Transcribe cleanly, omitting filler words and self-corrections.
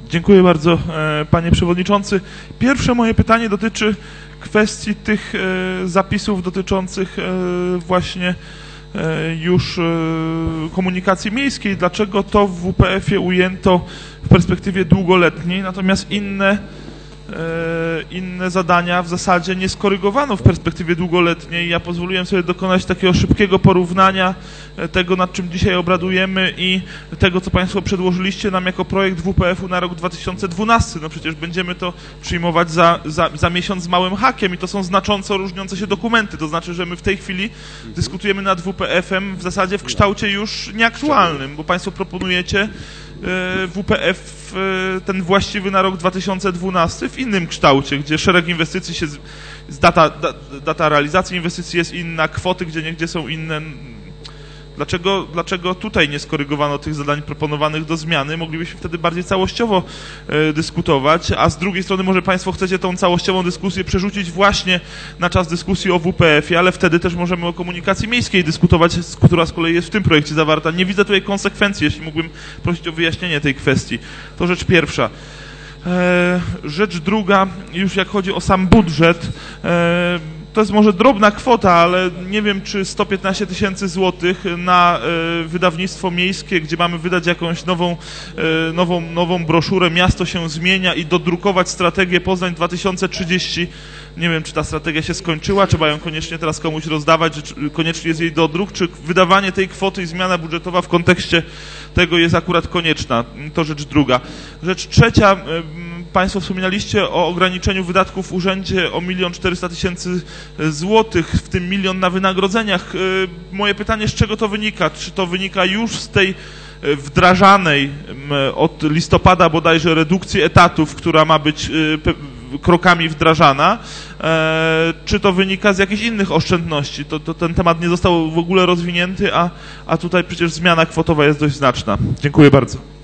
Dziękuję bardzo, panie przewodniczący. Pierwsze moje pytanie dotyczy kwestii tych zapisów dotyczących właśnie już komunikacji miejskiej. Dlaczego to w WPF-ie ujęto w perspektywie długoletniej, natomiast inne zadania w zasadzie nie skorygowano w perspektywie długoletniej. Ja pozwoliłem sobie dokonać takiego szybkiego porównania tego, nad czym dzisiaj obradujemy i tego, co państwo przedłożyliście nam jako projekt WPF-u na rok 2012. No przecież będziemy to przyjmować za miesiąc z małym hakiem i to są znacząco różniące się dokumenty. To znaczy, że my w tej chwili dyskutujemy nad WPF-em w zasadzie w kształcie już nieaktualnym, bo państwo proponujecie WPF ten właściwy na rok 2012 w innym kształcie, gdzie szereg inwestycji się, data realizacji inwestycji jest inna, kwoty gdzieniegdzie są inne. Dlaczego tutaj nie skorygowano tych zadań proponowanych do zmiany? Moglibyśmy wtedy bardziej całościowo dyskutować, a z drugiej strony może państwo chcecie tą całościową dyskusję przerzucić właśnie na czas dyskusji o WPF-ie, ale wtedy też możemy o komunikacji miejskiej dyskutować, która z kolei jest w tym projekcie zawarta. Nie widzę tutaj konsekwencji, jeśli mógłbym prosić o wyjaśnienie tej kwestii. To rzecz pierwsza. Rzecz druga, już jak chodzi o sam budżet, to jest może drobna kwota, ale nie wiem, czy 115 tysięcy złotych na wydawnictwo miejskie, gdzie mamy wydać jakąś nową broszurę, miasto się zmienia i dodrukować strategię Poznań 2030. Nie wiem, czy ta strategia się skończyła, trzeba ją koniecznie teraz komuś rozdawać, czy koniecznie jest jej dodruk, czy wydawanie tej kwoty i zmiana budżetowa w kontekście tego jest akurat konieczna. To rzecz druga. Rzecz trzecia, państwo wspominaliście o ograniczeniu wydatków w urzędzie o 1 400 000 złotych, w tym 1 000 000 na wynagrodzeniach. Moje pytanie, z czego to wynika? Czy to wynika już z tej wdrażanej od listopada bodajże redukcji etatów, która ma być krokami wdrażana, czy to wynika z jakichś innych oszczędności? Ten temat nie został w ogóle rozwinięty, a tutaj przecież zmiana kwotowa jest dość znaczna. Dziękuję bardzo.